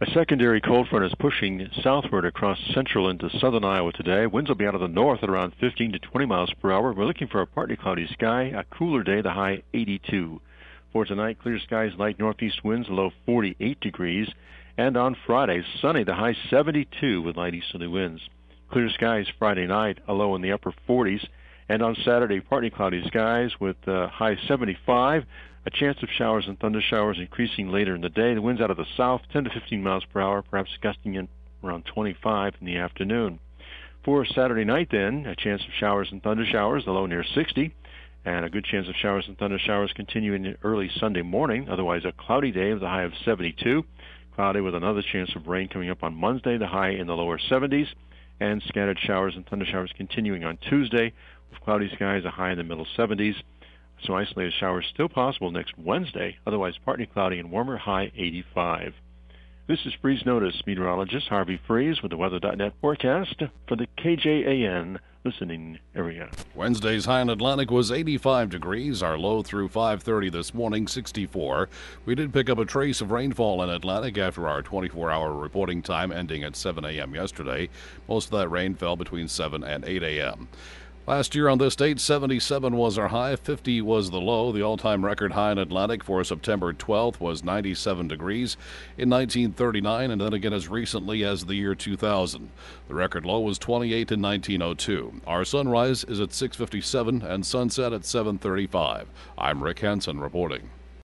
A secondary cold front is pushing southward across central into southern Iowa today. Winds will be out of the north at around 15 to 20 miles per hour. We're looking for a partly cloudy sky, a cooler day, the high 82. For tonight, clear skies, light northeast winds, low 48 degrees. And on Friday, sunny, the high 72 with light easterly winds. Clear skies Friday night, a low in the upper 40s. And on Saturday, partly cloudy skies with high 75. A chance of showers and thunder showers increasing later in the day. The winds out of the south, 10 to 15 miles per hour, perhaps gusting in around 25 in the afternoon. For Saturday night, then, a chance of showers and thunder showers, the low near 60, and a good chance of showers and thunder showers continuing early Sunday morning. Otherwise, a cloudy day with a high of 72. Cloudy with another chance of rain coming up on Monday, the high in the lower 70s, and scattered showers and thunder showers continuing on Tuesday with cloudy skies, a high in the middle 70s. Some isolated showers still possible next Wednesday, otherwise partly cloudy and warmer, high 85. This is Freeze Notice meteorologist Harvey Freeze with the Weather.net forecast for the KJAN listening area. Wednesday's high in Atlantic was 85 degrees. Our low through 5:30 this morning, 64. We did pick up a trace of rainfall in Atlantic after our 24-hour reporting time ending at 7 a.m. yesterday. Most of that rain fell between 7 and 8 a.m. Last year on this date, 77 was our high, 50 was the low. The all-time record high in Atlantic for September 12th was 97 degrees in 1939, and then again as recently as the year 2000. The record low was 28 in 1902. Our sunrise is at 6:57 and sunset at 7:35. I'm Rick Hansen reporting.